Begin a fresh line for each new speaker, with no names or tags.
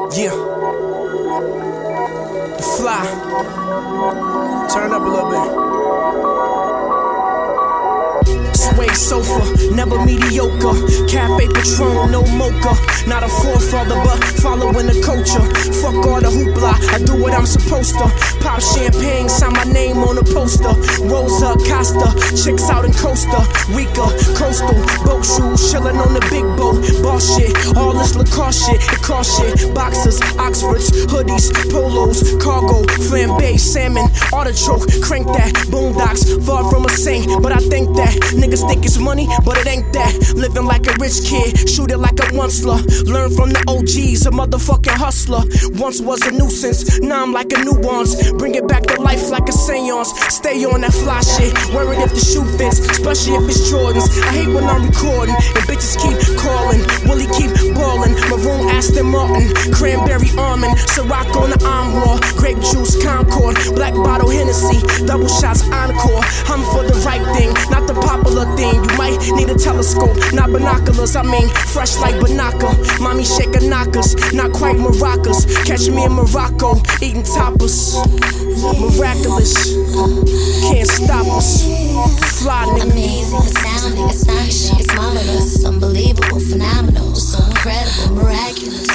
Yeah. The Fly. Turn up a little bit. Suede sofa, never mediocre. Cafe Patron, no mocha. Not a forefather, but following the culture. Fuck all the hoopla, I do what I'm supposed to. Pop champagne, sign my name on a poster. Rosa Costa, chicks out in Costa Rica, coastal, boat shoes, chillin' on the big boat. Boss shit, all this Lacoste shit, the car shit. Boxers, Oxfords, hoodies, polos, cargo, flambe, salmon, artichoke. Crank that, boondocks, far from a saint, but I think that niggas think it's money, but it ain't that. Living like a rich kid, shoot it like a onceler. Learn from the OGs, a motherfucking hustler. Once was a nuisance, now I'm like a nuance. Bring it back to life like a seance. Stay on that fly shit, wear it if the shoe fits, especially if it's Jordans. I hate when I'm recording and bitches keep calling. Willie keep ballin', maroon Aston Martin, cranberry almond, Ciroc on the Armour, grape juice Concord, black bottle Hennessy, double shots Encore. I'm for the right thing, not the popular thing. You might need a telescope, not binoculars. I mean, fresh like Banaka. Mommy shaking knockers, not quite maracas. Catch me in Morocco, eating tapas. Miraculous, can't stop us. Fly, nigga.
Amazing, astounding, astonishing, it's marvelous, unbelievable, phenomenal, so incredible, miraculous.